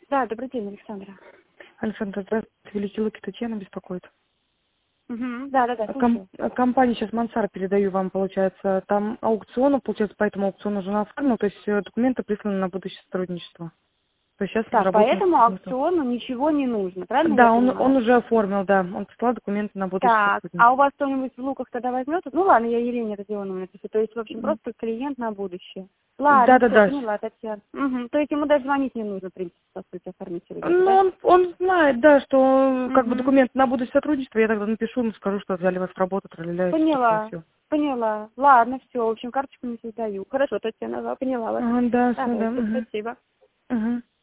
Да, добрый день, Александра. Александр, здравствуйте. Великий Луки, Татьяна беспокоит. Угу. Да, слушаю. Компания сейчас Мансар передаю вам, получается. Там аукцион, получается, по этому аукциону уже оформил, то есть документы присланы на будущее сотрудничество. То есть сейчас Так, по работаем. этому аукциону ничего не нужно, правильно я Да, понимаю? он уже оформил, да. Он прислал документы на будущее Так, а у сотрудничество. вас кто-нибудь в Луках тогда возьмет? Ну ладно, я Елене Родионовне напишу. То есть, в общем, просто клиент на будущее. Ладно, все, Да-да-да. поняла, Татьяна. Угу. То есть ему даже звонить не нужно, в принципе, по сути, оформителю, да? Ну, он знает, да, что как бы Угу. документы на будущее сотрудничество, я тогда напишу ему, скажу, что взяли вас в работу, тролляля, такое Поняла, все. поняла. Ладно, все, в общем, карточку не создаю. Хорошо, Татьяна, поняла вас. Ага, да, все, Давайте, да. спасибо. Угу.